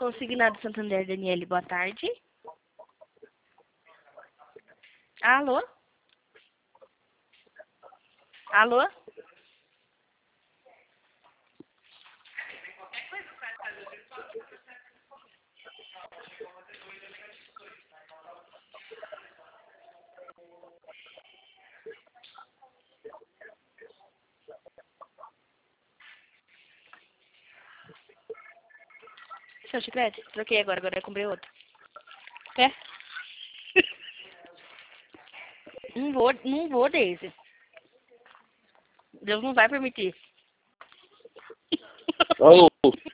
Consignado Santander, Daniele, boa tarde. Alô? Alô? Seu chiclete? Troquei agora eu comprei outro. Quer? Não vou, Daisy. Deus não vai permitir. Alô?